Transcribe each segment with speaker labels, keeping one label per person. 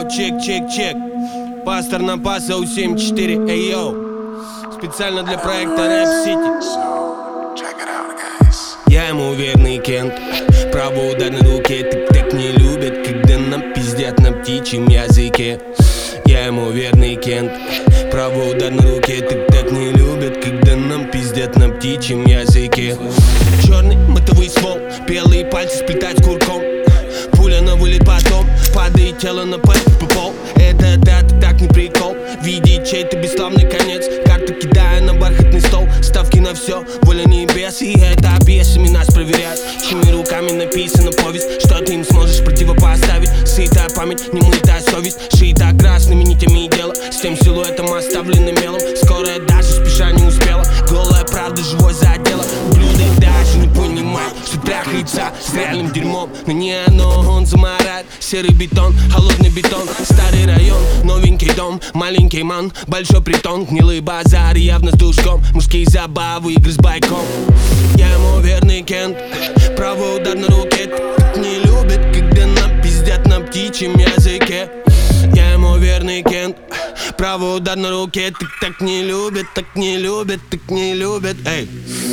Speaker 1: Чек. Пастор на паса у 7-4. Эй, йоу. Специально для проекта Рэп Сити. Я ему верный Кент. Правый удар на руке. Так не любят, когда нам пиздят на птичьем языке. Я ему верный Кент. Правый удар на руке. Так не любят, когда нам пиздят на птичьем языке. Черный мотовый ствол, белые пальцы сплетать с курком. Пуля на вылет потом, падает тело на пол. Это так не прикол. Видеть чей-то бесславный конец. Карты кидая на бархатный стол. Ставки на все, воля небес. И это объясами нас проверяют. Чьими руками написана повесть. Что ты им сможешь противопоставить? Сытая память, немытая совесть. Шита красными нитями и дело. С тем силуэтом оставленным мелом. Скорая даже спеша не успела. Голая правда живой за дело. Блюдо даже не понимает, что трахается с реальным дерьмом. Но не оно, он замарает. Серый бетон, холодный бетон. Старый район, новенький дом. Маленький ман, большой притон. Гнилый базар, явно с душком. Мужские забавы, игры с байком. Я ему верный Кент. Правый удар на руке. Так не любят, когда нам пиздят на птичьем языке. Я ему верный Кент. Правый удар на руке. Так не любят, так не любят, так не любят. Эй.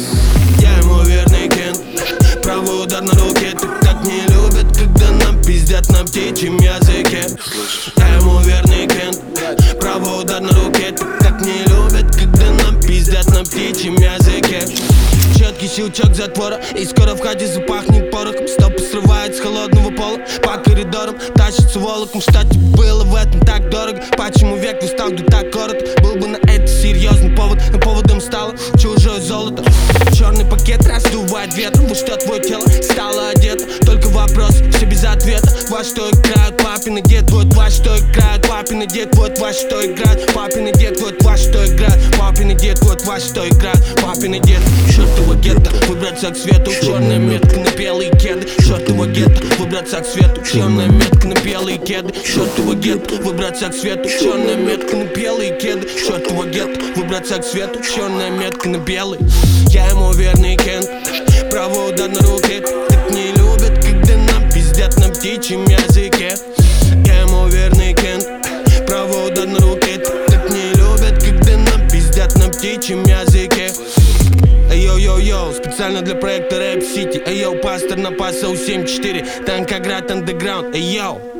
Speaker 1: Я ему верный Кент. Правый удар на руке. Так не любят, когда нам пиздят на птичьем языке. Я ему верный Кент. Правый удар на руке. Так не любят, когда нам пиздят на птичьем языке. Четкий щелчок затвора, и скоро в хате запахнет порохом. Стопы срывает с холодного пола, по коридорам тащится волоком. Что тебе было в этом так дорого? Почему век устал, да так коротко? Был бы на это серьезный повод, но поводом стало чужое золото. Черный пакет раздувает ветром, во что твое тело стало одето. Только вопрос, все без ответа. Во что играют папины дед, вот во что играют папины дед, вот во что играют папины дед, вот во что играют папины дед, вот во что играют папины дед. Чёртово гетто, выбраться к свету, черная метка на белые кеды. Чёртово гетто, выбраться к свету, черная метка на белые кеды. Чёртово гетто, выбраться к свету, черная метка на белые кеды. Чёртово гетто, выбраться к свету, черная метка на белый. Я ему верный Кент. Правый удар на руке. Так не любят, когда нам пиздят на птичьем языке. Я ему верный Кент. Правый удар на руке. Так не любят, когда нам пиздят на птичьем языке. Эй, йоу, специально для проекта Рэп Сити. Эй, йоу, пастор на паса у 7-4. Танкоград андеграунд. Эй, йоу.